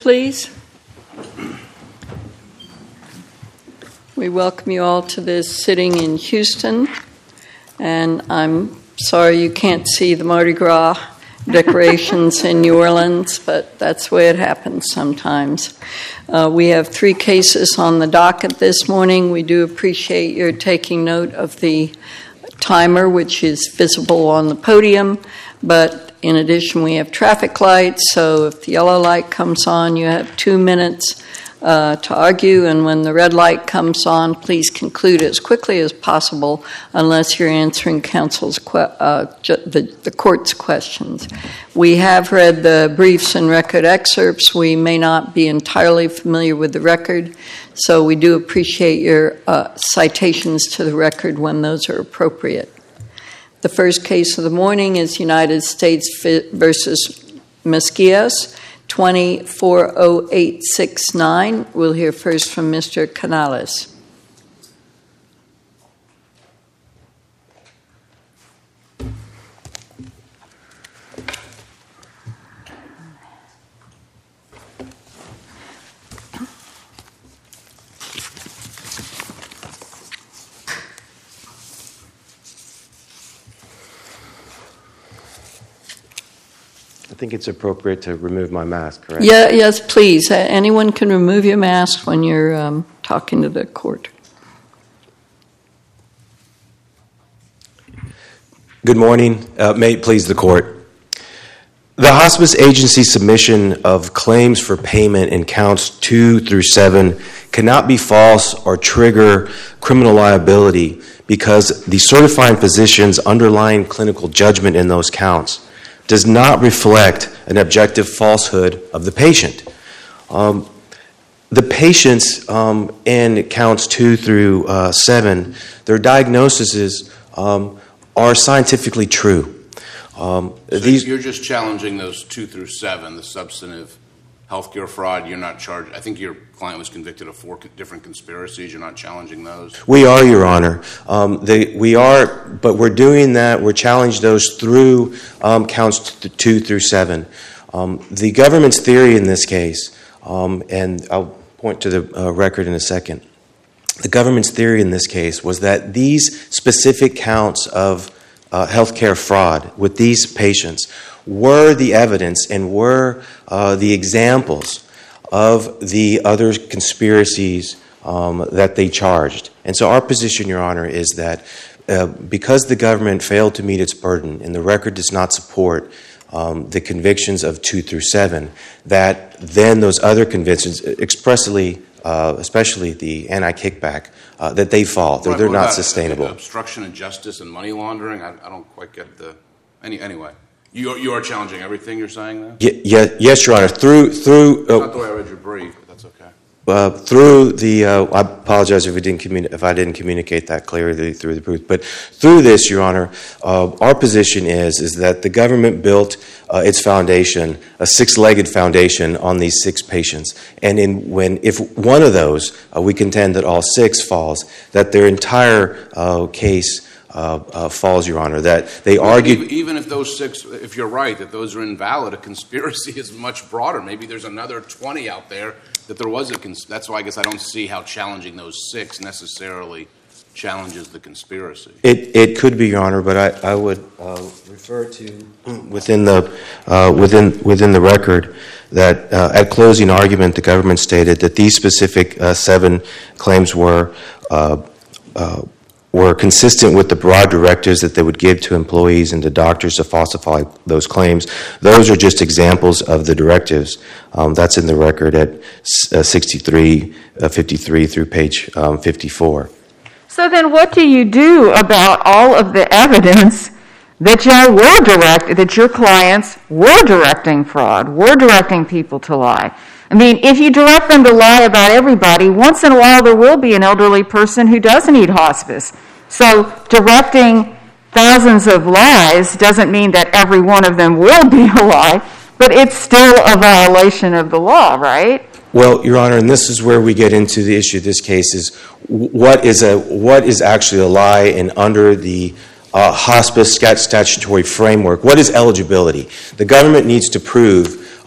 please. We welcome you all to this sitting in Houston, and I'm sorry you can't see the Mardi Gras decorations in New Orleans, but that's the way it happens sometimes. We have 3 cases on the docket this morning. We do appreciate your taking note of the timer, which is visible on the podium, but in addition, we have traffic lights, so if the yellow light comes on, you have 2 minutes to argue, and when the red light comes on, please conclude as quickly as possible unless you're answering counsel's the court's questions. We have read the briefs and record excerpts. We may not be entirely familiar with the record, so we do appreciate your citations to the record when those are appropriate. The first case of the morning is United States versus Mesquias, 240869. We'll hear first from Mr. Canales. I think it's appropriate to remove my mask, correct? Yeah, yes, please. Anyone can remove your mask when you're talking to the court. Good morning. May it please the court. The hospice agency submission of claims for payment in counts 2 through 7 cannot be false or trigger criminal liability because the certifying physician's underlying clinical judgment in those counts does not reflect an objective falsehood of the patient. The patients in counts 2 through 7, their diagnoses are scientifically true. So you're just challenging those 2 through 7, the substantive healthcare fraud. You're not charged. I think your client was convicted of 4 different conspiracies. You're not challenging those? We are, Your Honor. We are, but we're doing that. We're challenging those through counts 2 through 7. The government's theory in this case, and I'll point to the record in a second. The government's theory in this case was that these specific counts of healthcare fraud with these patients were the evidence and were the examples of the other conspiracies that they charged. And so our position, Your Honor, is that because the government failed to meet its burden and the record does not support the convictions of 2 through 7, that then those other convictions, expressly, especially the anti-kickback, that they fall. They're not sustainable. Obstruction of justice and money laundering? I don't quite get the... Anyway. You are challenging everything you're saying then? Yes, Your Honor. Through not the way I read your brief, but that's okay. Through the, I apologize if I didn't communicate that clearly through the brief, but through this, Your Honor, our position is that the government built its foundation, a 6-legged foundation on these 6 patients, and if one of those, we contend that all 6 falls, that their entire case falls, Your Honor, that they argued... Even if those 6, if you're right, that those are invalid, a conspiracy is much broader. Maybe there's another 20 out there that there was that's why I guess I don't see how challenging those 6 necessarily challenges the conspiracy. It could be, Your Honor, but I would refer to within the record that at closing argument, the government stated that these specific 7 claims were consistent with the broad directives that they would give to employees and to doctors to falsify those claims. Those are just examples of the directives. That's in the record at 6353 through page 54. So then what do you do about all of the evidence that that your clients were directing fraud, were directing people to lie? I mean, if you direct them to lie about everybody, once in a while there will be an elderly person who does need hospice. So directing thousands of lies doesn't mean that every one of them will be a lie, but it's still a violation of the law, right? Well, Your Honor, and this is where we get into the issue of this case is what is actually a lie, and under the hospice statutory framework, what is eligibility? The government needs to prove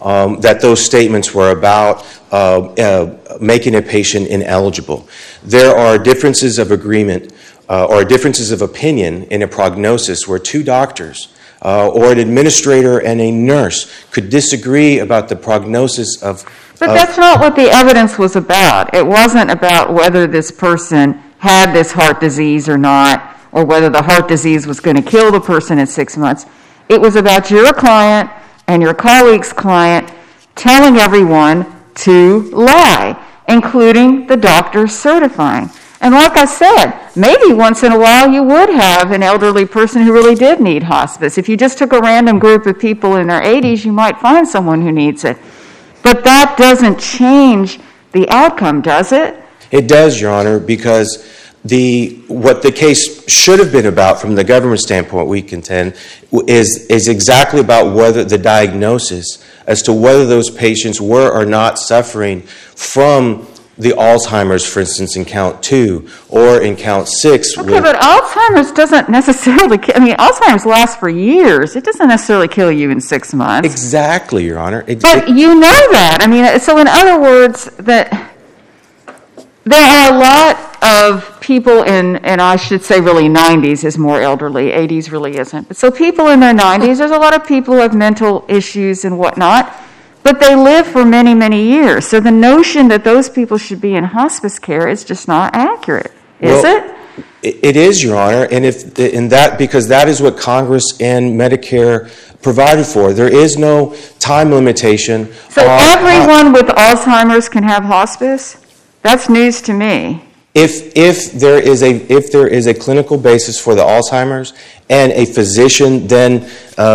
that those statements were about making a patient ineligible. There are differences of agreement or differences of opinion in a prognosis where two doctors or an administrator and a nurse could disagree about the prognosis of... But that's not what the evidence was about. It wasn't about whether this person had this heart disease or not, or whether the heart disease was going to kill the person in 6 months. It was about your client and your colleague's client telling everyone to lie, including the doctor certifying. And like I said, maybe once in a while you would have an elderly person who really did need hospice. If you just took a random group of people in their 80s, you might find someone who needs it. But that doesn't change the outcome, does it? It does, Your Honor, because what the case should have been about from the government standpoint, we contend, is exactly about whether the diagnosis as to whether those patients were or not suffering from the Alzheimer's, for instance, in count 2 or in count 6. Okay, but Alzheimer's doesn't necessarily Alzheimer's lasts for years. It doesn't necessarily kill you in 6 months. Exactly, Your Honor. But you know that. So in other words, that there are a lot of people and I should say really 90s is more elderly, 80s really isn't. But so people in their 90s, there's a lot of people who have mental issues and whatnot, but they live for many, many years. So the notion that those people should be in hospice care is just not accurate, is it? It is, Your Honor, and because that is what Congress and Medicare provided for. There is no time limitation. So everyone with Alzheimer's can have hospice? That's news to me. If there is a clinical basis for the Alzheimer's and a physician then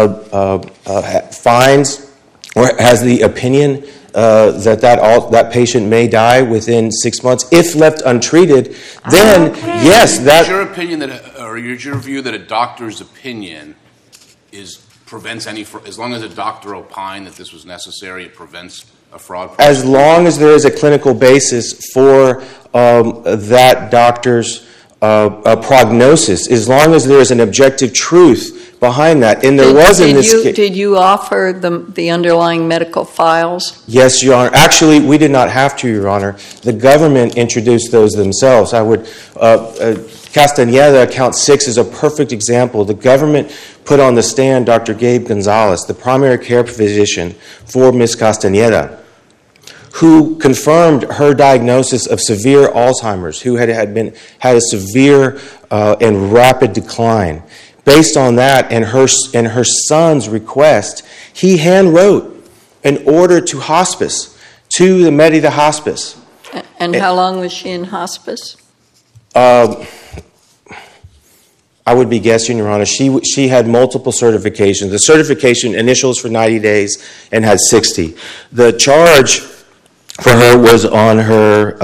finds or has the opinion that patient may die within 6 months if left untreated, then yes, that is your opinion is your view that a doctor's opinion prevents any, as long as a doctor opined that this was necessary, it prevents a fraud process? As long as there is a clinical basis for that doctor's prognosis, as long as there is an objective truth behind that, and there was in this case. Did you offer the underlying medical files? Yes, Your Honor. Actually, we did not have to, Your Honor. The government introduced those themselves. Castañeda, count 6, is a perfect example. The government put on the stand Dr. Gabe Gonzalez, the primary care physician for Ms. Castañeda, who confirmed her diagnosis of severe Alzheimer's, who had a severe and rapid decline. Based on that and her son's request, he handwrote an order to hospice, to the Merida Hospice. And how long was she in hospice? I would be guessing, Your Honor. She had multiple certifications. The certification initials for 90 days and had 60. The charge for her was on her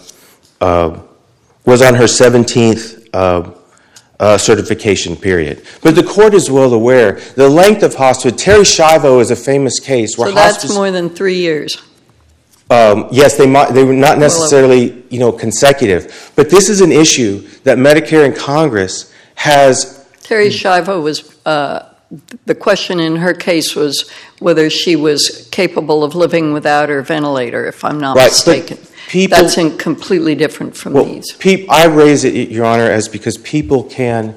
17th certification period. But the court is well aware the length of hospice. Terry Schiavo is a famous case where hospice. So that's more than 3 years. Yes, they were not necessarily consecutive, but this is an issue that Medicare and Congress has. Terry Schiavo was. The question in her case was whether she was capable of living without her ventilator, if I'm not mistaken. That's completely different from these. I raise it, Your Honor, because people can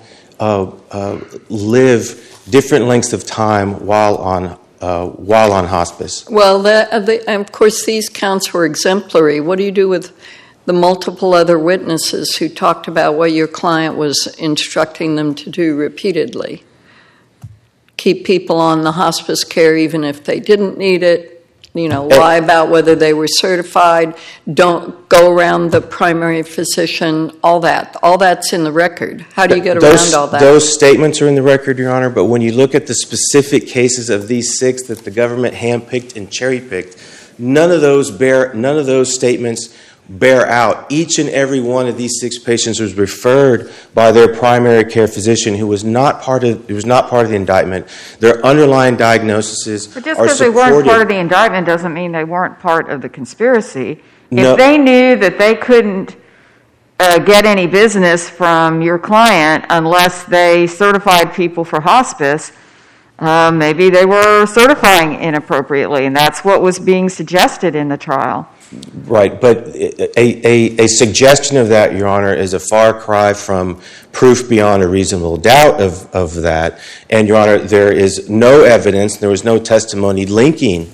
live different lengths of time while on hospice. Well, of course, these counts were exemplary. What do you do with the multiple other witnesses who talked about what your client was instructing them to do repeatedly? Keep people on the hospice care even if they didn't need it, lie about whether they were certified, don't go around the primary physician, all that. All that's in the record. How do you get around all that? Those statements are in the record, Your Honor, but when you look at the specific cases of these 6 that the government handpicked and cherry-picked, none of those statements bear out. Each and every one of these 6 patients was referred by their primary care physician, who was not part of the indictment. Their underlying diagnoses but just because they weren't part of the indictment doesn't mean they weren't part of the conspiracy. If they knew that they couldn't get any business from your client unless they certified people for hospice, maybe they were certifying inappropriately, and that's what was being suggested in the trial. Right, but a suggestion of that, Your Honor, is a far cry from proof beyond a reasonable doubt of that. And, Your Honor, there is no evidence, there was no testimony linking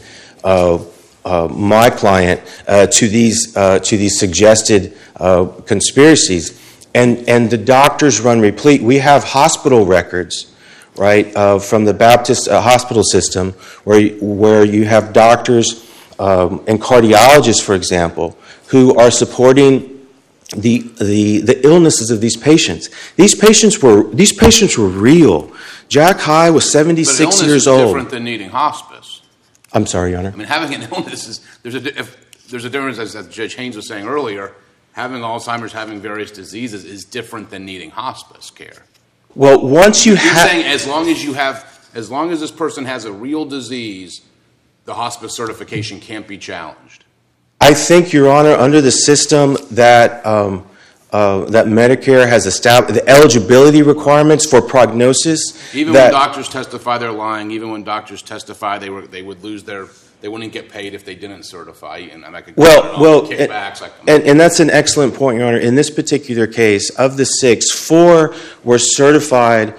my client to these suggested conspiracies. And the doctors run replete. We have hospital records, right, from the Baptist hospital system where you have doctors and cardiologists, for example, who are supporting the illnesses of these patients. These patients were real. Jack High was 76 years old. But illness is different than needing hospice. I'm sorry, Your Honor. I mean, having an illness is there's a difference, as Judge Haynes was saying earlier. Having Alzheimer's, having various diseases is different than needing hospice care. Well, once you You're have, saying as long as this person has a real disease, the hospice certification can't be challenged. I think, Your Honor, under the system that that Medicare has established, the eligibility requirements for prognosis. Even when doctors testify they're lying, even when doctors testify they would lose they wouldn't get paid if they didn't certify. And I could kickbacks. And that's an excellent point, Your Honor. In this particular case, of the 6, 4 were certified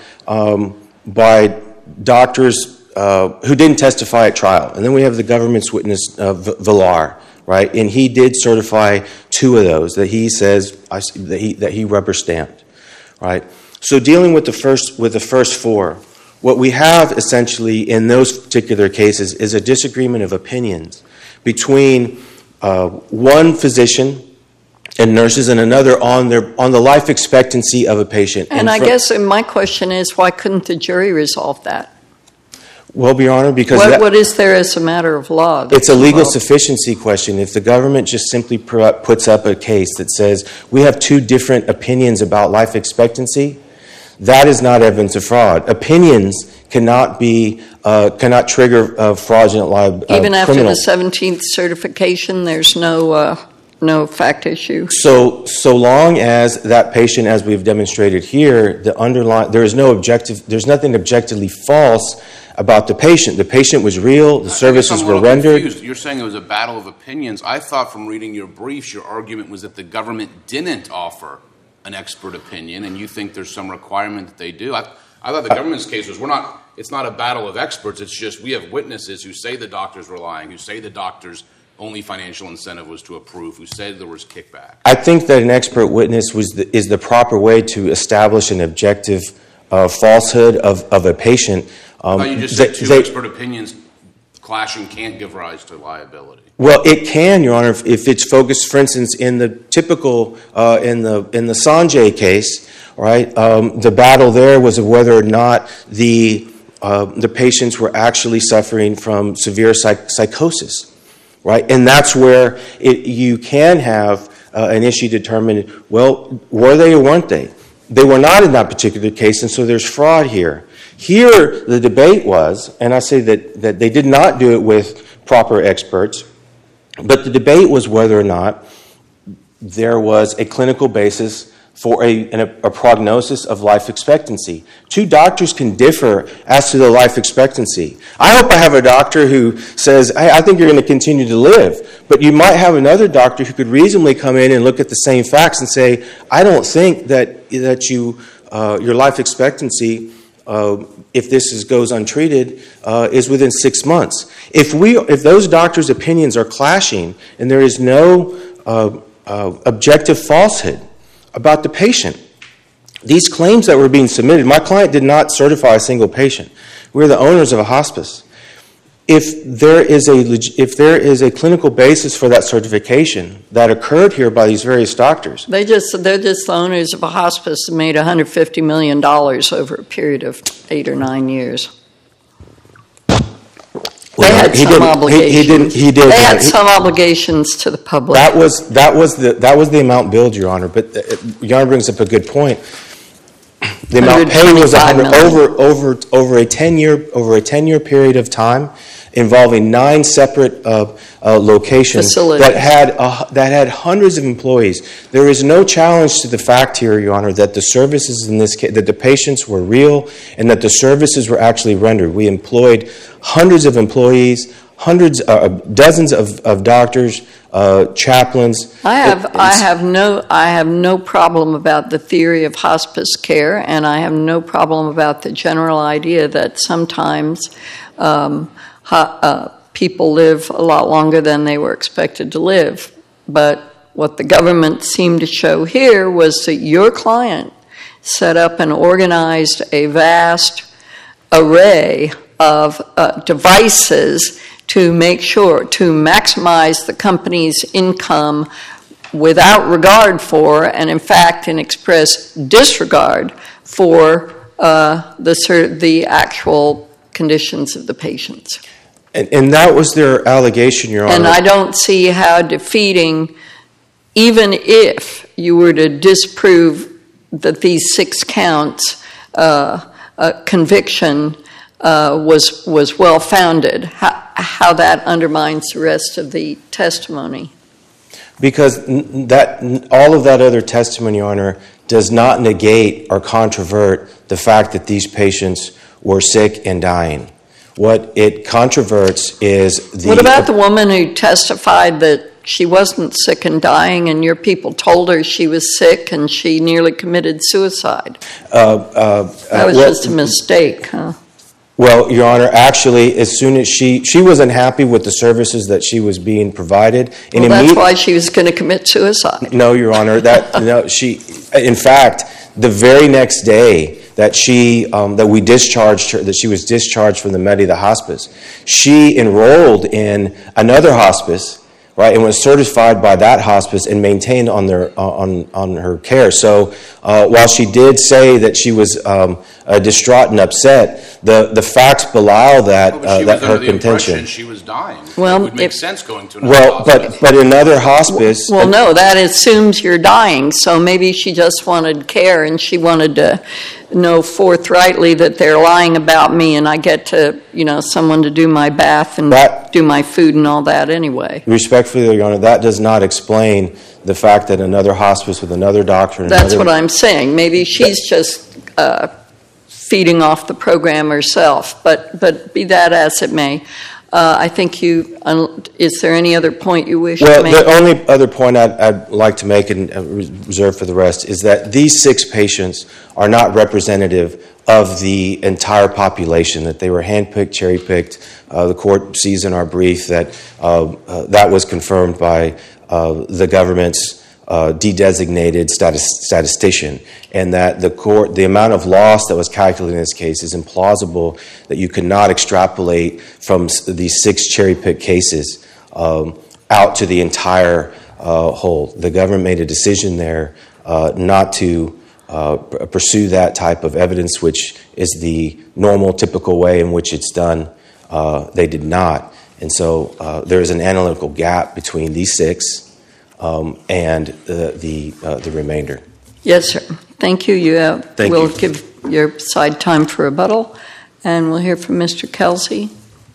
by doctors who didn't testify at trial. And then we have the government's witness, Villar, right? And he did certify 2 of those that he says that he rubber stamped, right? So dealing with the first 4, what we have essentially in those particular cases is a disagreement of opinions between one physician and nurses and another on the life expectancy of a patient. And I guess my question is, why couldn't the jury resolve that? Well, Your Honor, because what is there as a matter of law? It's a legal sufficiency question. If the government just simply puts up a case that says we have 2 different opinions about life expectancy, that is not evidence of fraud. Opinions cannot trigger fraudulent liability. Even after the 17th certification, there's no fact issue. So long as that patient, as we've demonstrated here, there's nothing objectively false about the patient. The patient was real. The services were rendered. Confused. You're saying it was a battle of opinions. I thought from reading your briefs, your argument was that the government didn't offer an expert opinion, and you think there's some requirement that they do. I thought the government's case was it's not a battle of experts. It's just we have witnesses who say the doctors were lying, who say the doctors' only financial incentive was to approve, who said there was kickback. I think that an expert witness is the proper way to establish an objective falsehood of a patient. You just said 2 expert opinions clashing can't give rise to liability. Well, it can, Your Honor, if it's focused, for instance, in the typical in the Sanjay case, right? The battle there was of whether or not the patients were actually suffering from severe psychosis, right? And that's where you can have an issue determined. Well, were they or weren't they? They were not in that particular case, and so there's fraud here. Here, the debate was, and I say that they did not do it with proper experts, but the debate was whether or not there was a clinical basis for a prognosis of life expectancy. 2 doctors can differ as to the life expectancy. I hope I have a doctor who says, hey, I think you're going to continue to live. But you might have another doctor who could reasonably come in and look at the same facts and say, I don't think that your life expectancy, if this goes untreated, is within 6 months. If those doctors' opinions are clashing and there is no objective falsehood about the patient, these claims that were being submitted, my client did not certify a single patient. We're the owners of a hospice. If there is a clinical basis for that certification that occurred here by these various doctors, they're just the owners of a hospice that made $150 million over a period of 8 or 9 years. They had some obligations. He did. They had some obligations to the public. That was the amount billed, Your Honor. But Your Honor brings up a good point. The amount paid was over a 10-year period of time, involving 9 separate locations Facilities. that had hundreds of employees. There is no challenge to the fact here, Your Honor, that the services in this case, that the patients were real and that the services were actually rendered. We employed hundreds of employees, dozens of doctors, chaplains. I have no problem about the theory of hospice care, and I have no problem about the general idea that sometimes people live a lot longer than they were expected to live. But what the government seemed to show here was that your client set up and organized a vast array of devices to make sure to maximize the company's income without regard for, and in fact in express disregard for, the actual conditions of the patients. And that was their allegation, Your Honor. And I don't see how defeating, even if you were to disprove that these 6 counts, conviction was well-founded, how that undermines the rest of the testimony. Because all of that other testimony, Your Honor, does not negate or controvert the fact that these patients were sick and dying. What it controverts is the... What about the woman who testified that she wasn't sick and dying and your people told her she was sick and she nearly committed suicide? That was just a mistake, huh? Well, Your Honor, actually, as soon as she wasn't happy with the services that she was being provided. Well, that's why she was going to commit suicide. No, Your Honor, in fact, the very next day that we discharged her, that she was discharged from the Medida hospice, she enrolled in another hospice, right, and was certified by that hospice and maintained on her care. So while she did say that she was distraught and upset, the facts belie that her contention. She was dying. Well, it would make sense going to another hospice. but another hospice. Well, no, that assumes you're dying. So maybe she just wanted care and she wanted to know forthrightly that they're lying about me and I get to, someone to do my bath and do my food and all that anyway. Respectfully, Your Honor, that does not explain the fact that another hospice with another doctor... That's what I'm saying. Maybe she's just feeding off the program herself. But be that as it may, I think is there any other point you wish to make? Well, the only other point I'd like to make and reserve for the rest is that these 6 patients are not representative of the entire population, that they were handpicked, cherry-picked. The court sees in our brief that that was confirmed by the government's de-designated statistician, and that the amount of loss that was calculated in this case is implausible, that you could not extrapolate from these 6 cherry-picked cases out to the entire whole. The government made a decision there not to pursue that type of evidence, which is the normal, typical way in which it's done. They did not. And so there is an analytical gap between these 6 and the remainder. Yes, sir. Thank you. We'll give your side time for rebuttal, and we'll hear from Mr. Kelsey.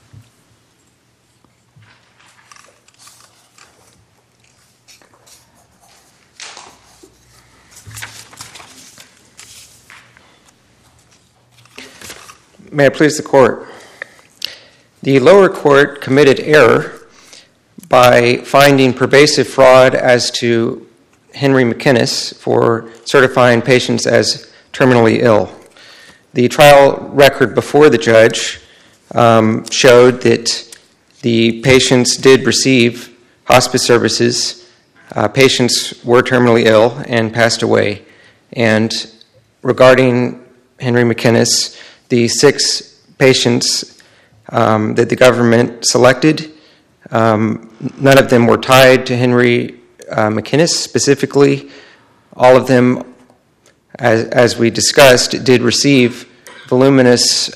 May it please the court. The lower court committed error by finding pervasive fraud as to Henry McInnes for certifying patients as terminally ill. The trial record before the judge showed that the patients did receive hospice services. Patients were terminally ill and passed away. And regarding Henry McInnes, the 6 patients that the government selected, none of them were tied to Henry McInnes specifically. All of them, as we discussed, did receive voluminous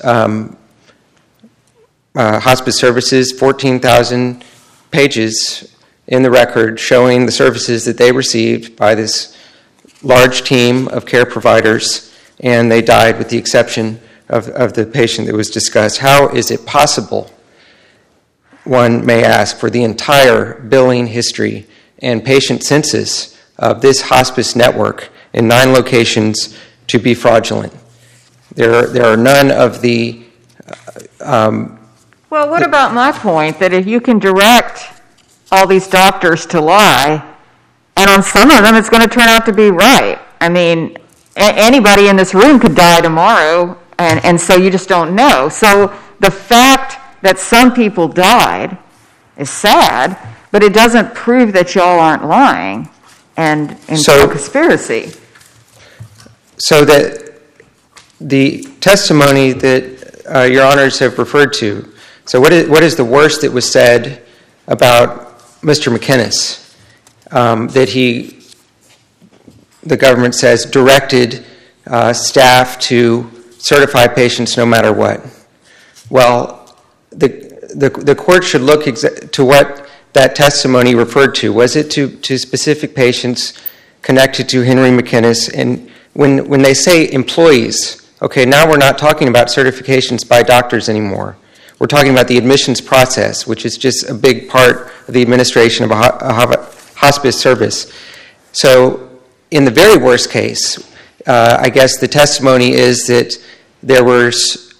hospice services, 14,000 pages in the record showing the services that they received by this large team of care providers, and they died with the exception of the patient that was discussed. How is it possible one may ask, for the entire billing history and patient census of this hospice network in 9 locations to be fraudulent. There are none of the... Well, what about my point that if you can direct all these doctors to lie, and on some of them it's going to turn out to be right? I mean, anybody in this room could die tomorrow, and so you just don't know. So the fact that some people died is sad, but it doesn't prove that y'all aren't lying and in conspiracy. So that the testimony that Your Honors have referred to, so what is the worst that was said about Mr. McInnes that the government says, directed staff to certify patients no matter what? Well, the court should look to what that testimony referred to. Was it to specific patients connected to Henry McInnes? And when they say employees, okay, now we're not talking about certifications by doctors anymore. We're talking about the admissions process, which is just a big part of the administration of a hospice service. So in the very worst case, I guess the testimony is that there was,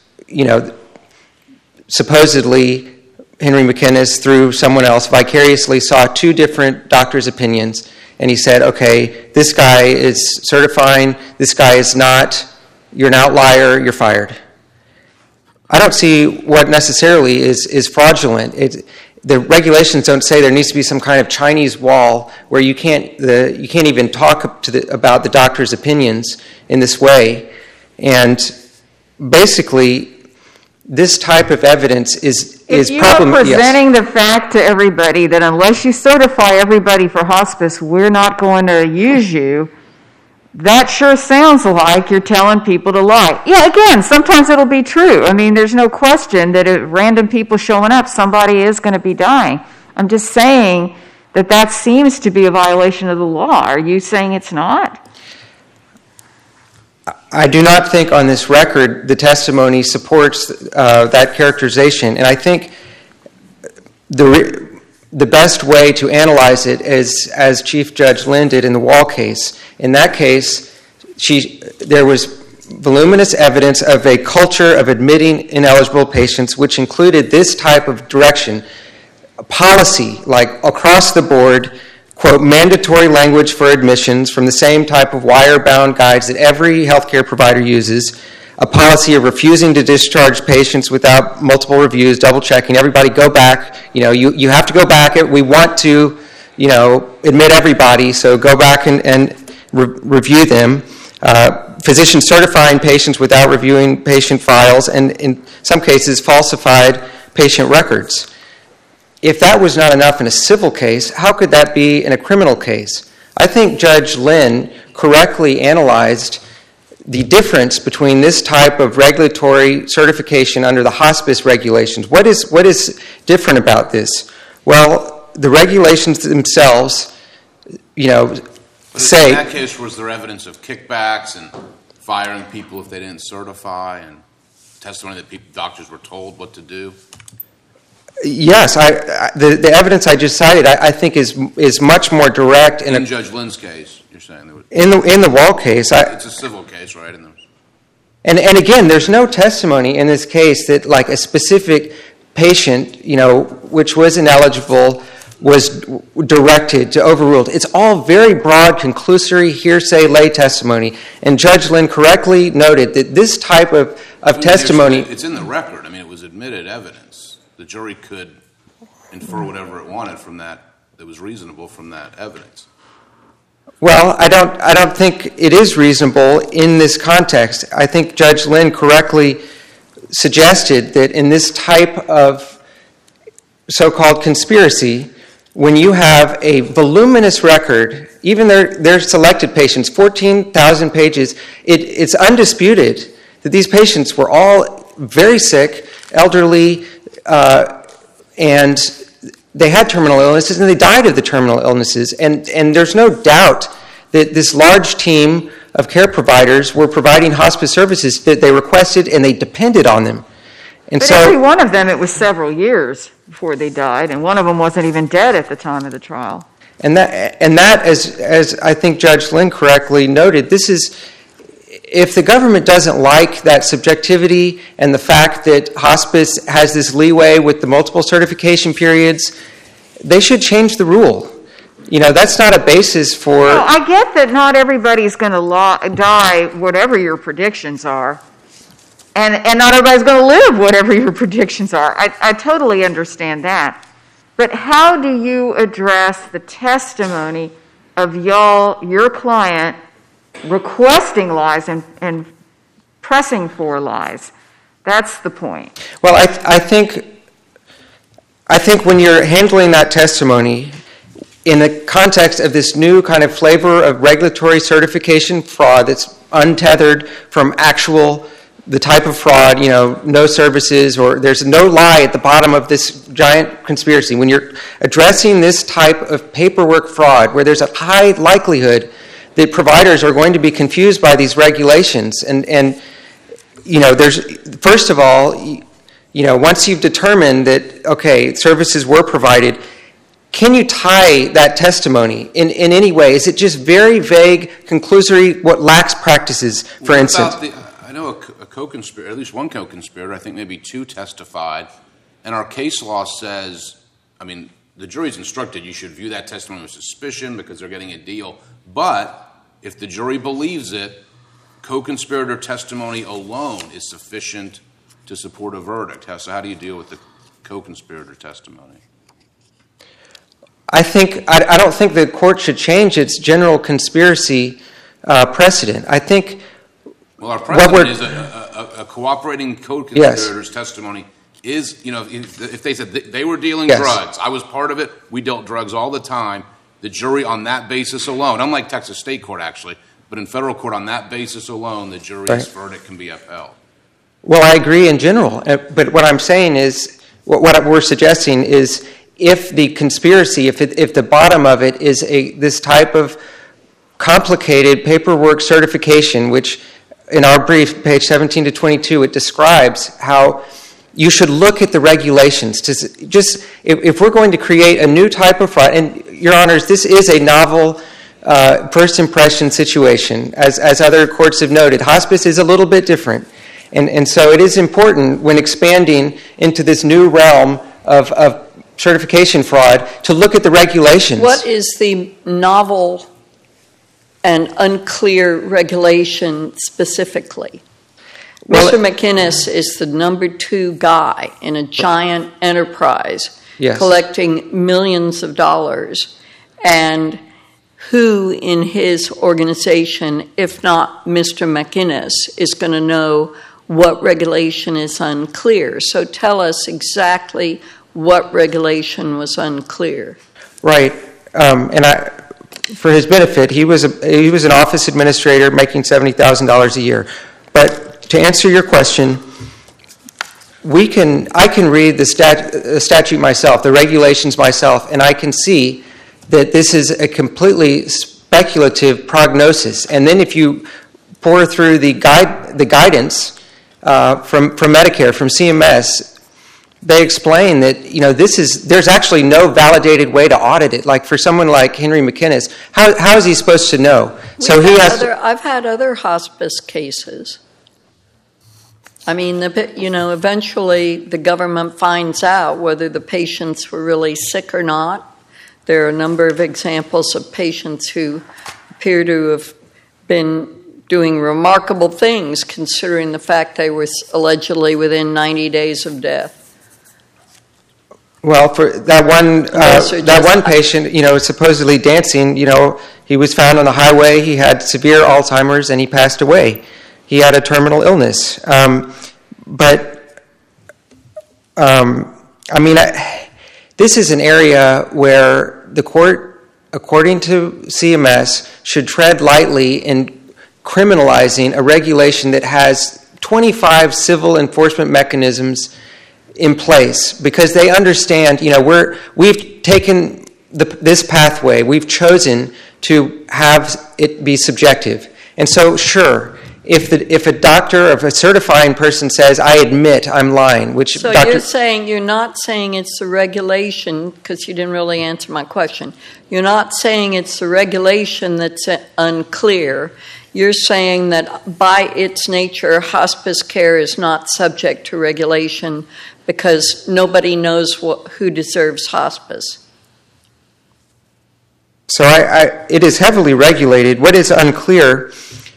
supposedly Henry McInnes, through someone else, vicariously saw 2 different doctors' opinions, and he said, okay, this guy is certifying, this guy is not, you're an outlier, you're fired. I don't see what necessarily is fraudulent. The regulations don't say there needs to be some kind of Chinese wall where you can't even talk about the doctor's opinions in this way. And basically, this type of evidence is if you are presenting the fact to everybody that unless you certify everybody for hospice, we're not going to use you, that sure sounds like you're telling people to lie. Yeah, again, sometimes it'll be true. I mean, there's no question that if random people showing up, somebody is going to be dying. I'm just saying that seems to be a violation of the law. Are you saying it's not? I do not think on this record the testimony supports that characterization. And I think the best way to analyze it is as Chief Judge Lynn did in the Wall case. In that case, there was voluminous evidence of a culture of admitting ineligible patients, which included this type of direction, a policy like across the board, quote, mandatory language for admissions from the same type of wire-bound guides that every healthcare provider uses, a policy of refusing to discharge patients without multiple reviews, double-checking, everybody go back, you have to go back, we want to, admit everybody, so go back and review them. Physicians certifying patients without reviewing patient files, and in some cases falsified patient records. If that was not enough in a civil case, how could that be in a criminal case? I think Judge Lynn correctly analyzed the difference between this type of regulatory certification under the hospice regulations. What is different about this? Well, the regulations themselves, say... In that case, was there evidence of kickbacks and firing people if they didn't certify and testimony that doctors were told what to do? Yes, the evidence I just cited, I think, is much more direct. In Judge Lynn's case, you're saying there was... In the Wall case... It's a civil case, right? And again, there's no testimony in this case that, like, a specific patient, which was ineligible, was directed to overruled. It's all very broad, conclusory, hearsay, lay testimony. And Judge Lynn correctly noted that this type of testimony... It's in the record. I mean, it was admitted evidence. The jury could infer whatever it wanted from that was reasonable from that evidence. Well, I don't think it is reasonable in this context. I think Judge Lynn correctly suggested that in this type of so-called conspiracy, when you have a voluminous record, even their selected patients, 14,000 pages, it's undisputed that these patients were all very sick, elderly, and they had terminal illnesses, and they died of the terminal illnesses. And there's no doubt that this large team of care providers were providing hospice services that they requested, and they depended on them. And But every one of them, it was several years before they died, and one of them wasn't even dead at the time of the trial. And that, as I think Judge Lynn correctly noted, this is, if the government doesn't like that subjectivity and the fact that hospice has this leeway with the multiple certification periods, they should change the rule. That's not a basis for... Well, I get that not everybody's going to die, whatever your predictions are. And not everybody's going to live, whatever your predictions are. I totally understand that. But how do you address the testimony of your client requesting lies and pressing for lies? That's the point. Well, I think when you're handling that testimony in the context of this new kind of flavor of regulatory certification fraud that's untethered from the type of fraud, no services, or there's no lie at the bottom of this giant conspiracy. When you're addressing this type of paperwork fraud, where there's a high likelihood that providers are going to be confused by these regulations, and there's, first of all, once you've determined that, okay, services were provided, can you tie that testimony in any way? Is it just very vague, conclusory, what lacks practices, for instance? I know a co-conspirator, at least one co-conspirator, I think maybe two testified, and our case law says, the jury's instructed you should view that testimony with suspicion because they're getting a deal, but if the jury believes it, co-conspirator testimony alone is sufficient to support a verdict. So how do you deal with the co-conspirator testimony? I don't think the court should change its general conspiracy precedent. I think... Well, our precedent is a cooperating co-conspirator's testimony is, if they said they were dealing drugs, I was part of it, we dealt drugs all the time, the jury on that basis alone, unlike Texas state court actually, but in federal court on that basis alone, the jury's verdict can be upheld. Well, I agree in general, but what I'm saying is, what we're suggesting is, if the conspiracy, if the bottom of it is this type of complicated paperwork certification, which in our brief, page 17 to 22, it describes how you should look at the regulations. If we're going to create a new type of fraud, and Your Honors, this is a novel first impression situation, as other courts have noted. Hospice is a little bit different. And so it is important when expanding into this new realm of certification fraud to look at the regulations. What is the novel and unclear regulation specifically? Mr. McInnes is the number 2 guy in a giant enterprise collecting millions of dollars. And who in his organization, if not Mr. McInnes, is going to know what regulation is unclear? So tell us exactly what regulation was unclear. Right. For his benefit, he was an office administrator making $70,000 a year. But to answer your question, I can read the statute myself, the regulations myself, and I can see that this is a completely speculative prognosis. And then if you pour through the guidance from Medicare, from CMS, they explain that there's actually no validated way to audit it. Like for someone like Henry McInnes, how is he supposed to know? I've had other hospice cases. Eventually the government finds out whether the patients were really sick or not. There are a number of examples of patients who appear to have been doing remarkable things considering the fact they were allegedly within 90 days of death. Well, for that one patient, supposedly dancing, he was found on the highway, he had severe Alzheimer's, and he passed away. He had a terminal illness. This is an area where the court, according to CMS, should tread lightly in criminalizing a regulation that has 25 civil enforcement mechanisms in place, because they understand, we've taken this pathway, we've chosen to have it be subjective. And so, sure, if a doctor, if a certifying person says, I admit I'm lying, which so you're not saying it's the regulation, because you didn't really answer my question. You're not saying it's the regulation that's unclear. You're saying that by its nature, hospice care is not subject to regulation because nobody knows who deserves hospice. So it is heavily regulated. What is unclear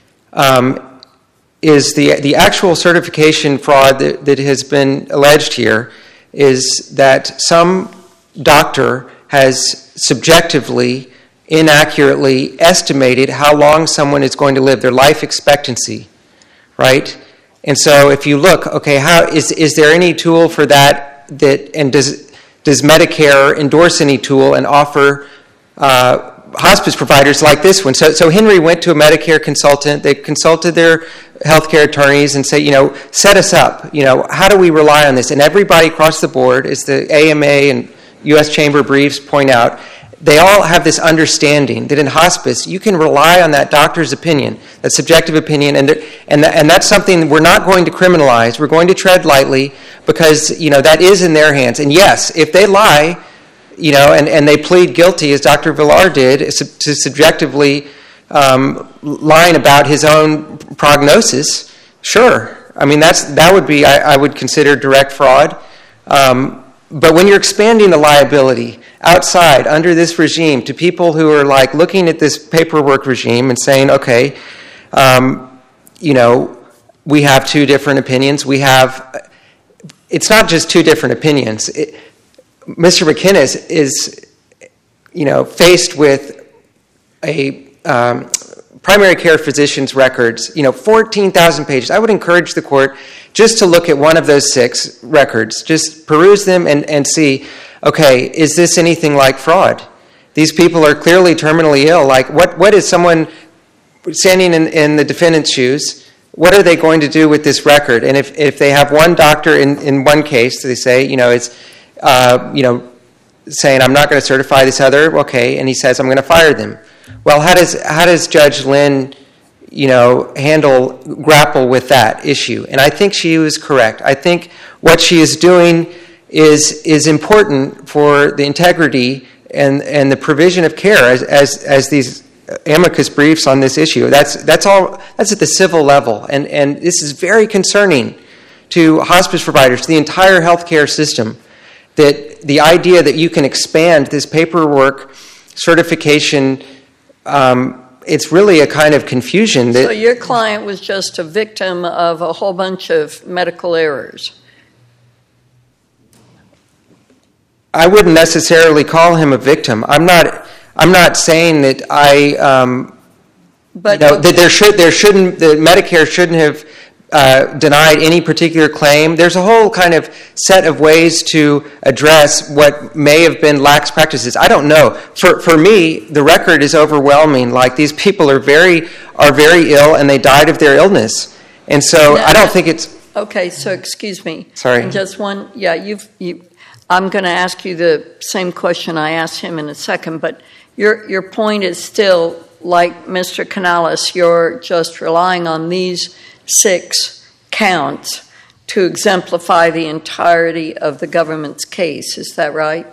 is the actual certification fraud that has been alleged here is that some doctor has subjectively, inaccurately estimated how long someone is going to live, their life expectancy, right? And so if you look, okay, how is there any tool for that and does Medicare endorse any tool and offer hospice providers like this one? So Henry went to a Medicare consultant. They consulted their healthcare attorneys and say, set us up. How do we rely on this? And everybody across the board, as the AMA and U.S. Chamber briefs point out, they all have this understanding that in hospice, you can rely on that doctor's opinion, that subjective opinion, and that's something we're not going to criminalize. We're going to tread lightly because, that is in their hands. And yes, if they lie, and they plead guilty, as Dr. Villar did, to subjectively lying about his own prognosis, sure. I mean, that would be, I would consider direct fraud. But when you're expanding the liability outside, under this regime, to people who are like looking at this paperwork regime and saying, okay, we have two different opinions. It's not just two different opinions. Mr. McInnes is, faced with a primary care physician's records, 14,000 pages. I would encourage the court just to look at one of those 6 records, just peruse them and see, okay, is this anything like fraud? These people are clearly terminally ill. Like, what is someone standing in the defendant's shoes? What are they going to do with this record? And if they have one doctor in one case, they say, it's saying, I'm not going to certify this other, okay, and he says, I'm going to fire them. Well, how does Judge Lynn, grapple with that issue? And I think she was correct. I think what she is doing is important for the integrity and the provision of care as these amicus briefs on this issue. That's at the civil level, and this is very concerning to hospice providers, to the entire healthcare system. That the idea that you can expand this paperwork certification, it's really a kind of confusion. So your client was just a victim of a whole bunch of medical errors. I wouldn't necessarily call him a victim. I'm not saying that that Medicare shouldn't have denied any particular claim. There's a whole kind of set of ways to address what may have been lax practices. I don't know. For me, the record is overwhelming. Like, these people are very ill, and they died of their illness. And so I don't think it's... Okay, so excuse me. Sorry. Just one... Yeah, I'm going to ask you the same question I asked him in a second, but your point is still, like Mr. Canales, you're just relying on these 6 counts to exemplify the entirety of the government's case. Is that right?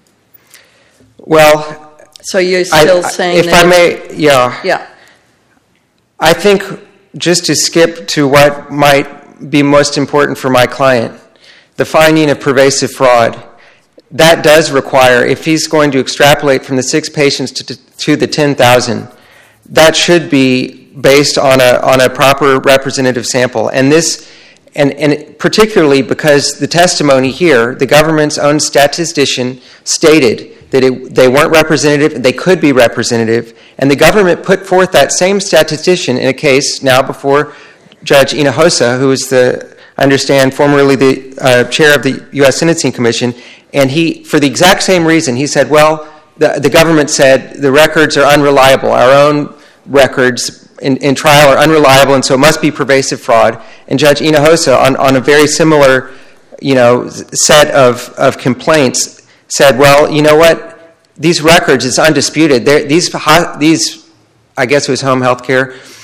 Well... So you're still saying if that... I may, yeah. Yeah. I think just to skip to what might be most important for my client, the finding of pervasive fraud, that does require, if he's going to extrapolate from the 6 patients to the 10,000, that should be based on a proper representative sample. And particularly because the testimony here, the government's own statistician stated that they weren't representative, they could be representative, and the government put forth that same statistician in a case now before Judge Hinojosa, who is I understand, formerly the chair of the U.S. Sentencing Commission, and he, for the exact same reason, he said, well, the government said the records are unreliable. Our own records in trial are unreliable, and so it must be pervasive fraud. And Judge Hinojosa, on a very similar, set of complaints, said, well, you know what? These records, it's undisputed. These, I guess it was home health care,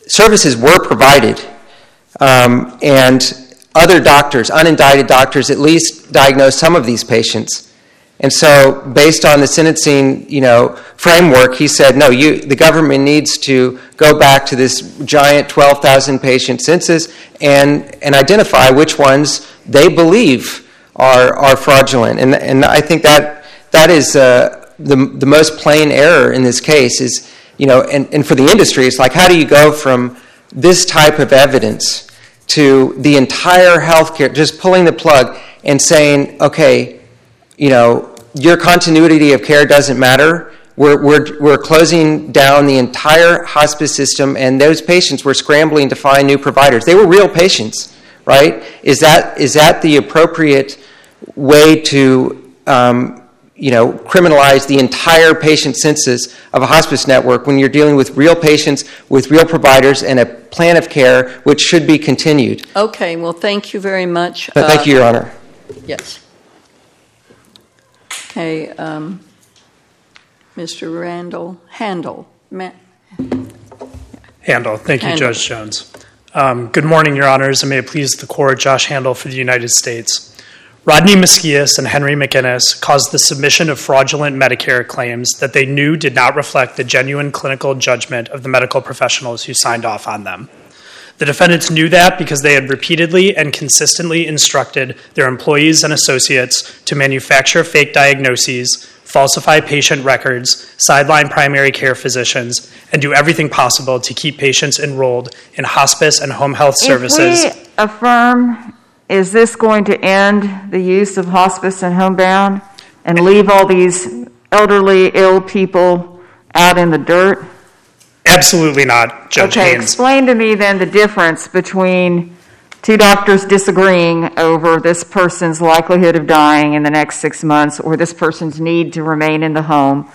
services were provided, and other doctors, unindicted doctors, at least diagnosed some of these patients. And so, based on the sentencing, framework, he said, no, the government needs to go back to this giant 12,000 patient census and identify which ones they believe are fraudulent. And I think that is the most plain error in this case is, and for the industry, it's like, how do you go from this type of evidence to the entire healthcare, just pulling the plug and saying, okay, your continuity of care doesn't matter. We're closing down the entire hospice system, and those patients were scrambling to find new providers. They were real patients, right? Is that the appropriate way to criminalize the entire patient census of a hospice network when you're dealing with real patients, with real providers, and a plan of care which should be continued? Okay, well, thank you very much. Thank you, Your Honor. Yes. Okay, Mr. Handel. Handel. Thank you, Judge Jones. Good morning, Your Honors, and may it please the Court, Josh Handel for the United States. Rodney Mesquias and Henry McInnes caused the submission of fraudulent Medicare claims that they knew did not reflect the genuine clinical judgment of the medical professionals who signed off on them. The defendants knew that because they had repeatedly and consistently instructed their employees and associates to manufacture fake diagnoses, falsify patient records, sideline primary care physicians, and do everything possible to keep patients enrolled in hospice and home health services. If we affirm, is this going to end the use of hospice and homebound and leave all these elderly, ill people out in the dirt? Absolutely not, Judge Okay, Haynes. explain to me then the difference between two doctors disagreeing over this person's likelihood of dying in the next 6 months or this person's need to remain in the home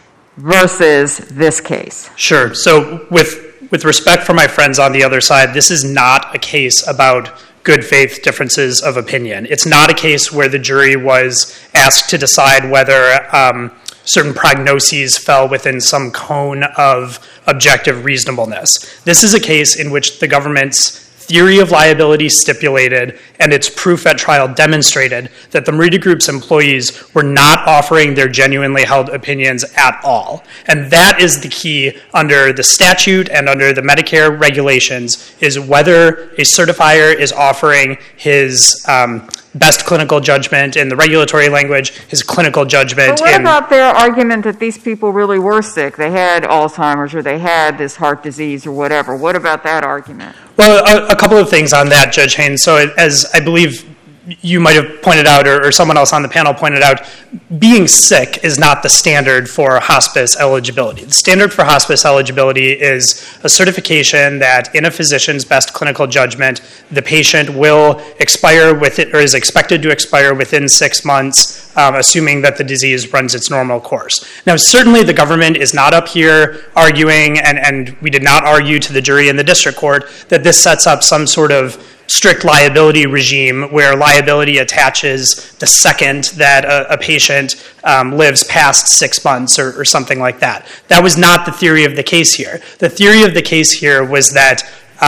versus this case. Sure. So with respect for my friends on the other side, this is not a case about good faith differences of opinion. It's not a case where the jury was asked to decide whether certain prognoses fell within some cone of objective reasonableness. This is a case in which the government's theory of liability stipulated and its proof at trial demonstrated that the Merida Group's employees were not offering their genuinely held opinions at all. And that is the key under the statute and under the Medicare regulations, is whether a certifier is offering his best clinical judgment in the regulatory language, his clinical judgment. But what about their argument that these people really were sick? They had Alzheimer's or they had this heart disease or whatever. What about that argument? Well, a couple of things on that, Judge Haynes. So as I believe you might have pointed out, or someone else on the panel pointed out, being sick is not the standard for hospice eligibility. The standard for hospice eligibility is a certification that in a physician's best clinical judgment, the patient will expire with it, or is expected to expire within 6 months, assuming that the disease runs its normal course. Now, certainly the government is not up here arguing, and we did not argue to the jury in the district court, that this sets up some sort of strict liability regime where liability attaches the second that a patient lives past 6 months or something like that. That was not the theory of the case here. The theory of the case here was that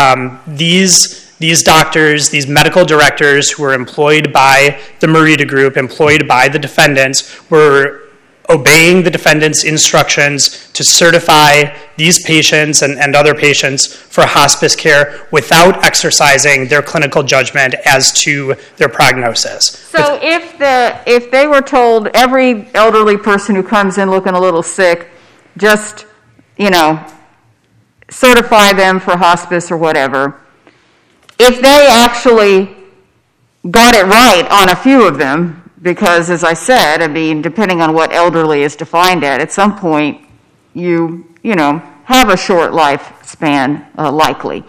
these doctors, these medical directors who were employed by the Merida Group, employed by the defendants, were obeying the defendant's instructions to certify these patients and other patients for hospice care without exercising their clinical judgment as to their prognosis. So if they were told every elderly person who comes in looking a little sick, just, certify them for hospice or whatever, if they actually got it right on a few of them, because, as I said, depending on what elderly is defined at some point, you have a short lifespan, likely.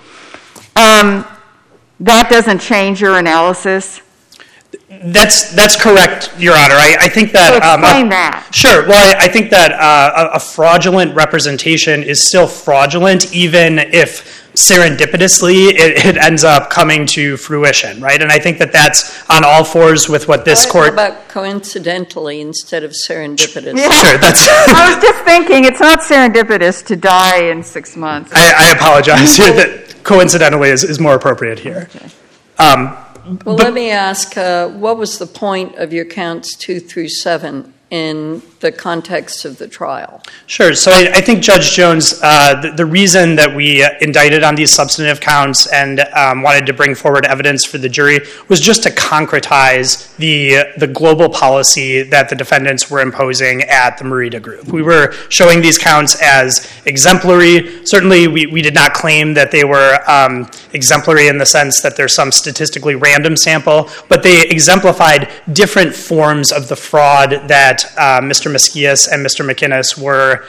That doesn't change your analysis? That's correct, Your Honor. I think that... So explain that. Sure. Well, I think that a fraudulent representation is still fraudulent even if serendipitously it ends up coming to fruition, right? And I think that that's on all fours with what this court... How about coincidentally instead of serendipitous? Yeah. Sure, that's... I was just thinking, it's not serendipitous to die in 6 months. I apologize here that coincidentally is more appropriate here. Okay. Well, let me ask, what was the point of your counts 2 through 7 in the context of the trial? Sure. So I think, Judge Jones, the reason that we indicted on these substantive counts and wanted to bring forward evidence for the jury was just to concretize the global policy that the defendants were imposing at the Merida Group. We were showing these counts as exemplary. Certainly, we did not claim that they were exemplary in the sense that there's some statistically random sample, but they exemplified different forms of the fraud that Mr. Mesquias and Mr. McInnes were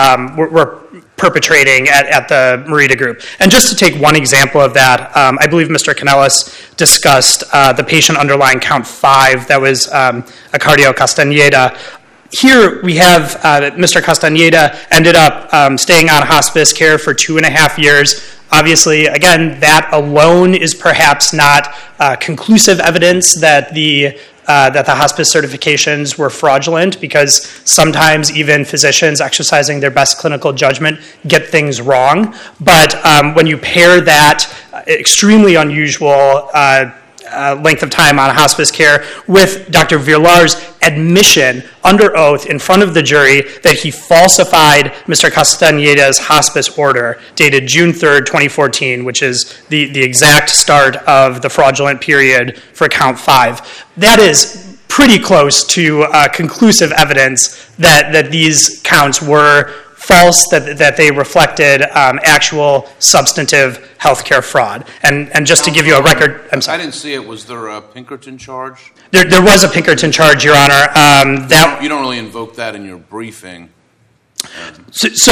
perpetrating at the Merida Group. And just to take one example of that, I believe Mr. Canellas discussed the patient underlying count 5 that was Acardio Castaneda. Here we have Mr. Castaneda ended up staying on hospice care for 2.5 years. Obviously, again, that alone is perhaps not conclusive evidence that the hospice certifications were fraudulent, because sometimes even physicians exercising their best clinical judgment get things wrong. But when you pair that extremely unusual length of time on hospice care with Dr. Villar's admission under oath in front of the jury that he falsified Mr. Castaneda's hospice order dated June 3rd, 2014, which is the exact start of the fraudulent period for count 5. That is pretty close to conclusive evidence that these counts were false, that they reflected actual substantive healthcare fraud. And just to give you a record, I'm sorry. I didn't see it. Was there a Pinkerton charge? There was a Pinkerton charge, Your Honor. You don't really invoke that in your briefing. So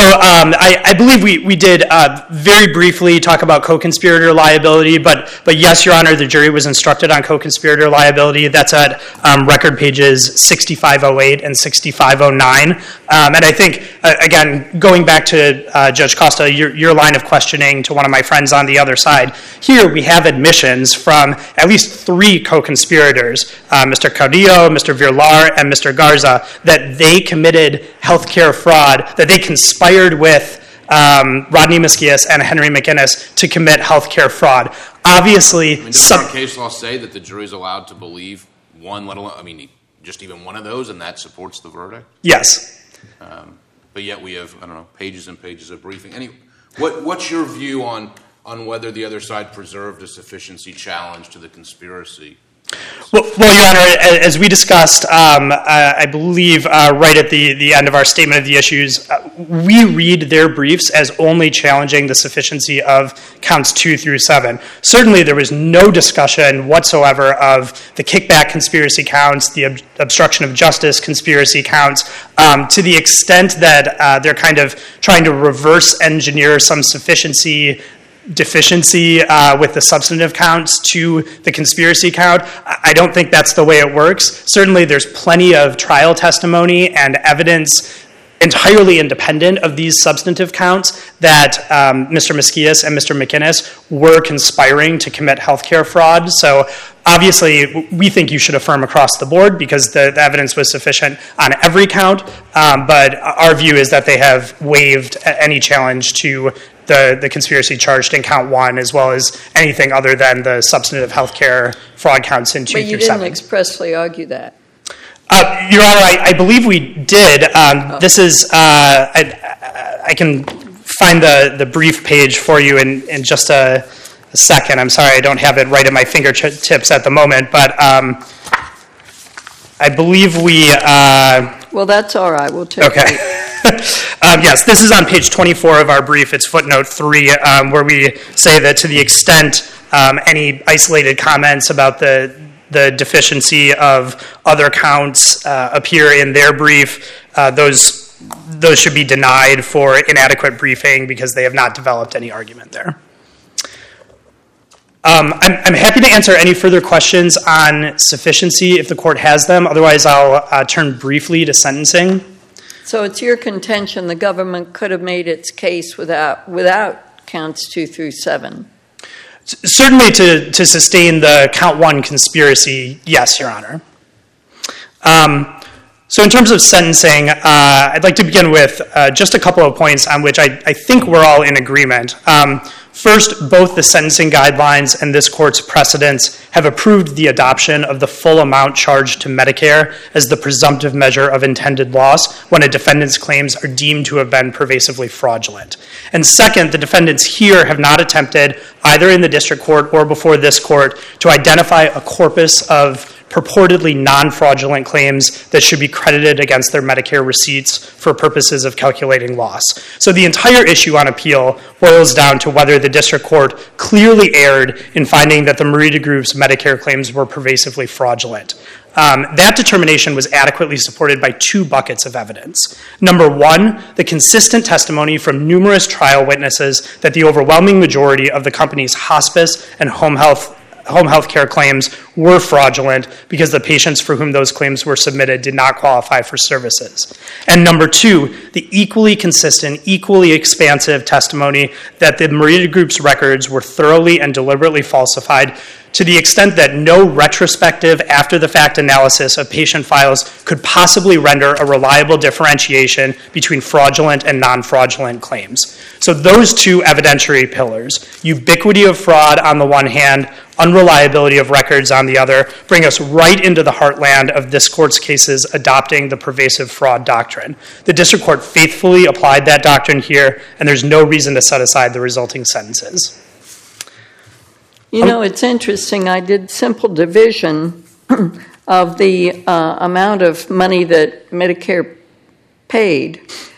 I believe we did very briefly talk about co-conspirator liability, but yes, Your Honor, the jury was instructed on co-conspirator liability. That's at record pages 6508 and 6509. And I think, again, going back to Judge Costa, your line of questioning to one of my friends on the other side, here we have admissions from at least 3 co-conspirators, Mr. Carrillo, Mr. Villar, and Mr. Garza, that they committed healthcare fraud, that they conspired with Rodney Mesquias and Henry McInnes to commit healthcare fraud. Obviously, does our case law say that the jury is allowed to believe one, let alone, just even one of those, and that supports the verdict? Yes. But yet we have, pages and pages of briefing. What's your view on whether the other side preserved a sufficiency challenge to the conspiracy? Well, Your Honor, as we discussed, I believe right at the end of our statement of the issues, we read their briefs as only challenging the sufficiency of counts 2 through 7. Certainly, there was no discussion whatsoever of the kickback conspiracy counts, the obstruction of justice conspiracy counts, to the extent that they're kind of trying to reverse engineer some sufficiency deficiency with the substantive counts to the conspiracy count. I don't think that's the way it works. Certainly, there's plenty of trial testimony and evidence entirely independent of these substantive counts that Mr. Mesquias and Mr. McInnes were conspiring to commit healthcare fraud. So obviously, we think you should affirm across the board because the evidence was sufficient on every count. But our view is that they have waived any challenge to the conspiracy charged in count 1, as well as anything other than the substantive healthcare fraud counts in 2 through 7. But you didn't expressly argue that. Your Honor, I believe we did. This is, I can find the brief page for you in just a second. I'm sorry, I don't have it right at my fingertips at the moment, but I believe we... Well, that's all right. We'll take it. Yes, this is on page 24 of our brief. It's footnote 3, where we say that to the extent any isolated comments about the deficiency of other counts appear in their brief, those should be denied for inadequate briefing because they have not developed any argument there. I'm happy to answer any further questions on sufficiency if the court has them. Otherwise, I'll turn briefly to sentencing. So it's your contention the government could have made its case without counts 2 through 7? Certainly to sustain the count 1 conspiracy, yes, Your Honor. So in terms of sentencing, I'd like to begin with just a couple of points on which I think we're all in agreement. First, both the sentencing guidelines and this court's precedents have approved the adoption of the full amount charged to Medicare as the presumptive measure of intended loss when a defendant's claims are deemed to have been pervasively fraudulent. And second, the defendants here have not attempted, either in the district court or before this court, to identify a corpus of purportedly non-fraudulent claims that should be credited against their Medicare receipts for purposes of calculating loss. So the entire issue on appeal boils down to whether the district court clearly erred in finding that the Merida Group's Medicare claims were pervasively fraudulent. That determination was adequately supported by 2 buckets of evidence. Number 1, the consistent testimony from numerous trial witnesses that the overwhelming majority of the company's hospice and home health care claims were fraudulent because the patients for whom those claims were submitted did not qualify for services. And number 2, the equally consistent, equally expansive testimony that the Merida Group's records were thoroughly and deliberately falsified to the extent that no retrospective after-the-fact analysis of patient files could possibly render a reliable differentiation between fraudulent and non-fraudulent claims. So those 2 evidentiary pillars, ubiquity of fraud on the one hand, unreliability of records on the other, bring us right into the heartland of this court's cases adopting the pervasive fraud doctrine. The district court faithfully applied that doctrine here, and there's no reason to set aside the resulting sentences. You know, it's interesting. I did simple division of the amount of money that Medicare paid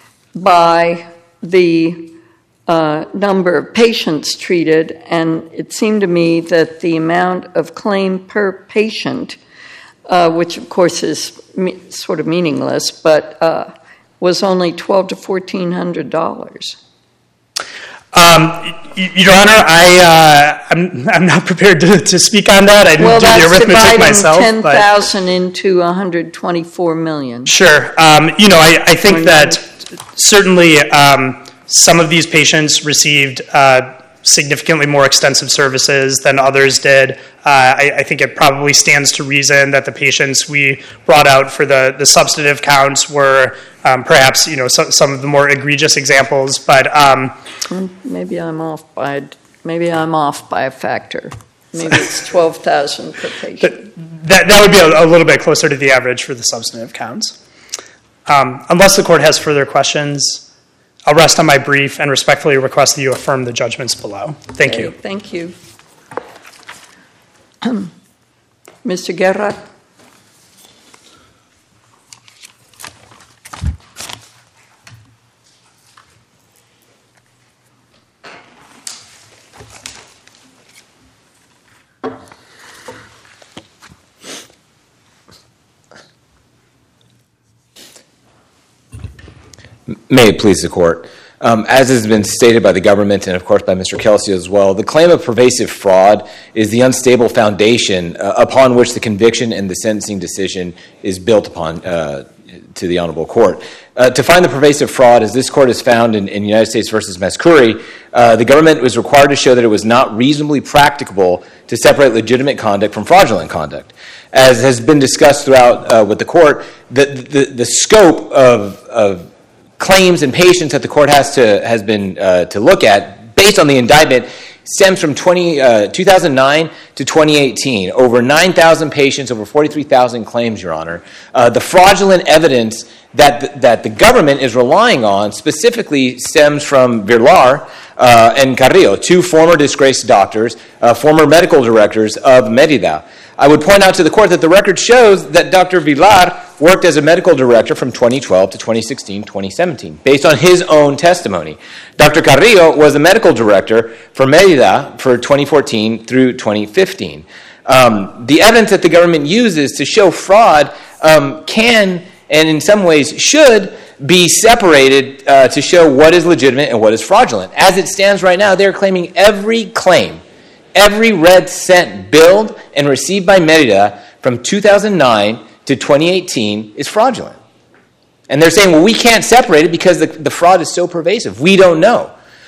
by the number of patients treated, and it seemed to me that the amount of claim per patient, which of course is sort of meaningless, but was only $1,200 to $1,400. Your Honor, I'm not prepared to speak on that. I didn't do the arithmetic myself. Well, that's dividing 10,000 into 124 million. Sure. I think that certainly some of these patients received significantly more extensive services than others did. I think it probably stands to reason that the patients we brought out for the substantive counts were perhaps some of the more egregious examples, but maybe I'm off by a factor. Maybe it's 12,000 per patient. That would be a little bit closer to the average for the substantive counts. Unless the court has further questions, I'll rest on my brief and respectfully request that you affirm the judgments below. Thank you. Thank you. Mr. Guerra. May it please the court. As has been stated by the government and, of course, by Mr. Kelsey as well, the claim of pervasive fraud is the unstable foundation upon which the conviction and the sentencing decision is built upon to the honorable court. To find the pervasive fraud, as this court has found in United States v. Mascuri, the government was required to show that it was not reasonably practicable to separate legitimate conduct from fraudulent conduct. As has been discussed throughout with the court, the scope of claims and patients that the court has been to look at, based on the indictment, stems from 2009 to 2018. Over 9,000 patients, over 43,000 claims, Your Honor. The fraudulent evidence that the government is relying on specifically stems from Villar and Carrillo, 2 former disgraced doctors, former medical directors of Merida. I would point out to the court that the record shows that Dr. Villar worked as a medical director from 2012 to 2016, 2017, based on his own testimony. Dr. Carrillo was a medical director for Merida for 2014 through 2015. The evidence that the government uses to show fraud can, and in some ways should, be separated to show what is legitimate and what is fraudulent. As it stands right now, they're claiming every claim, every red cent billed and received by Merida from 2009 to 2018 is fraudulent. And they're saying, well, we can't separate it because the fraud is so pervasive. We don't know.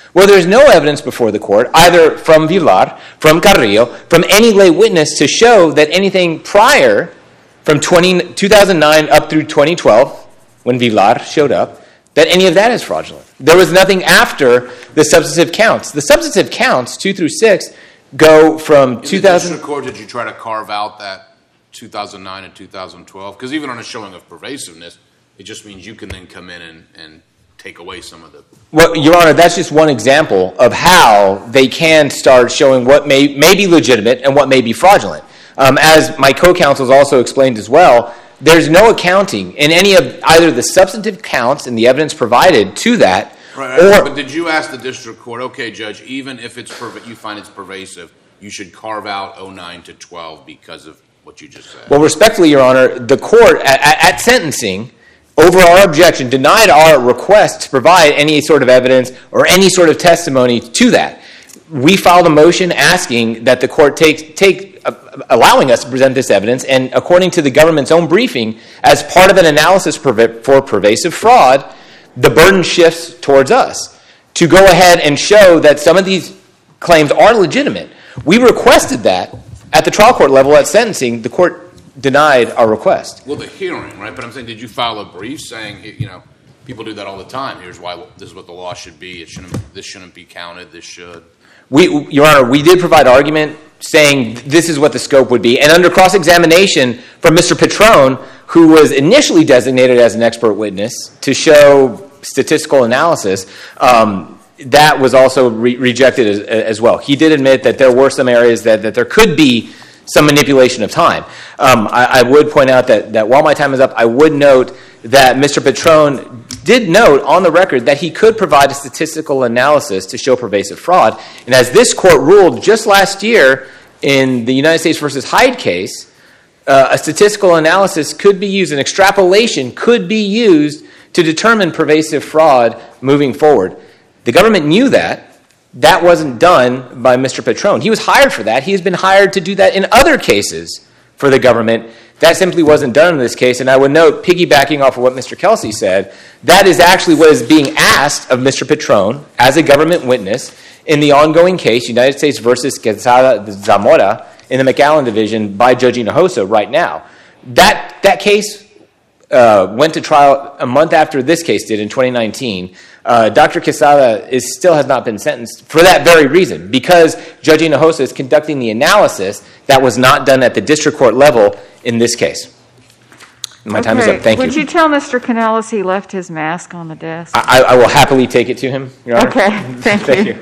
Well, there's no evidence before the court, either from Villar, from Carrillo, from any lay witness to show that anything prior from 2009 up through 2012, when Villar showed up, that any of that is fraudulent. There was nothing after the substantive counts. The substantive counts, 2 through 6, go from 2000. In the district court, did you try to carve out that 2009 and 2012? Because even on a showing of pervasiveness, it just means you can then come in and take away some of the... Well, Your Honor, that's just one example of how they can start showing what may be legitimate and what may be fraudulent. As my co-counsels also explained as well, there's no accounting in any of either the substantive counts and the evidence provided to that. Right, but did you ask the district court, okay, Judge, even if it's you find it's pervasive, you should carve out 09 to 12 because of what you just said? Well, respectfully, Your Honor, the court at sentencing, over our objection, denied our request to provide any sort of evidence or any sort of testimony to that. We filed a motion asking that the court allowing us to present this evidence, and according to the government's own briefing, as part of an analysis for pervasive fraud, the burden shifts towards us to go ahead and show that some of these claims are legitimate. We requested that at the trial court level at sentencing. The court denied our request. Well, the hearing, right? But I'm saying, did you file a brief saying, people do that all the time. Here's why this is what the law should be. This shouldn't be counted. This should. Your Honor, we did provide argument saying this is what the scope would be. And under cross-examination from Mr. Patron, who was initially designated as an expert witness to show statistical analysis, that was also rejected as well. He did admit that there were some areas that there could be some manipulation of time. I would point out that while my time is up, I would note that Mr. Patron did note on the record that he could provide a statistical analysis to show pervasive fraud. And as this court ruled just last year in the United States versus Hyde case, a statistical analysis could be used, an extrapolation could be used to determine pervasive fraud moving forward. The government knew that. That wasn't done by Mr. Patron. He was hired for that. He has been hired to do that in other cases for the government. That simply wasn't done in this case. And I would note, piggybacking off of what Mr. Kelsey said, that is actually what is being asked of Mr. Patron as a government witness in the ongoing case, United States versus Quezada Zamora, in the McAllen division by Judge Hinojosa right now. That case went to trial a month after this case did in 2019. Dr. Quesada still has not been sentenced for that very reason, because Judge Hinojosa is conducting the analysis that was not done at the district court level in this case. My time is up. Thank you. Would you tell Mr. Canellis he left his mask on the desk? I will happily take it to him, Your Honor. Okay, thank you.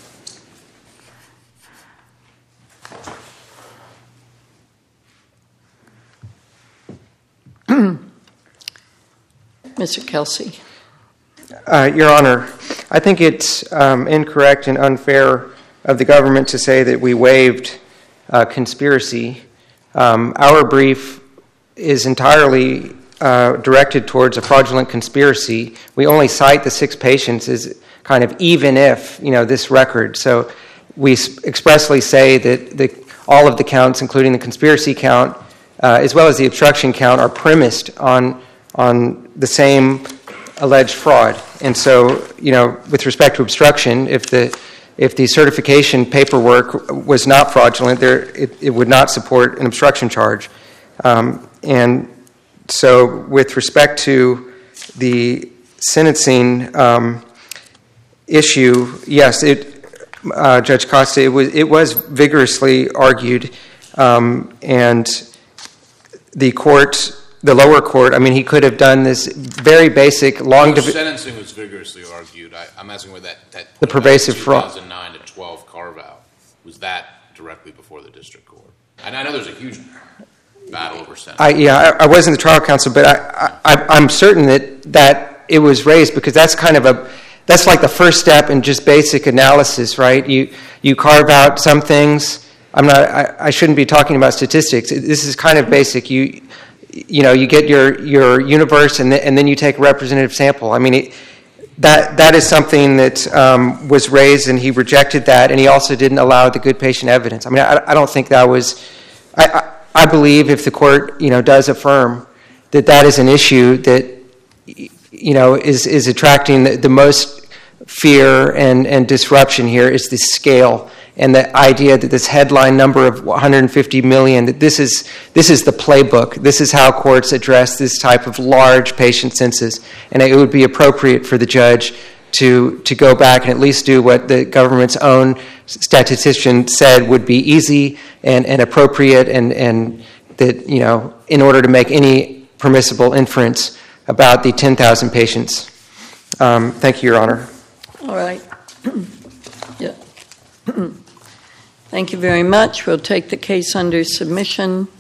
Mr. Kelsey. Your Honor, I think it's incorrect and unfair of the government to say that we waived conspiracy. Our brief is entirely directed towards a fraudulent conspiracy. We only cite the 6 patients as kind of even if, this record. So we expressly say that all of the counts, including the conspiracy count, as well as the obstruction count, are premised on the same alleged fraud. And so, with respect to obstruction, if the certification paperwork was not fraudulent, it would not support an obstruction charge. And so, with respect to the sentencing issue, yes, Judge Costa, it was vigorously argued, and the lower court, he could have done this very basic long... The sentencing was vigorously argued. I'm asking whether that the pervasive fraud 2009 to 12 carve-out, was that directly before the district court? And I know there's a huge battle over sentencing. I wasn't the trial counsel, but I'm certain that it was raised, because that's that's like the first step in just basic analysis, right? You carve out some things. I shouldn't be talking about statistics. This is kind of basic. You get your universe, and then you take a representative sample. That is something that was raised, and he rejected that, and he also didn't allow the good patient evidence. I don't think that was... I believe if the court, does affirm that is an issue that, is attracting the most fear and disruption here is the scale and the idea that this headline number of 150 million, that this is the playbook. This is how courts address this type of large patient census. And it would be appropriate for the judge to go back and at least do what the government's own statistician said would be easy and appropriate, and that, you know, in order to make any permissible inference about the 10,000 patients. Thank you, Your Honor. All right. Yeah. Thank you very much. We'll take the case under submission.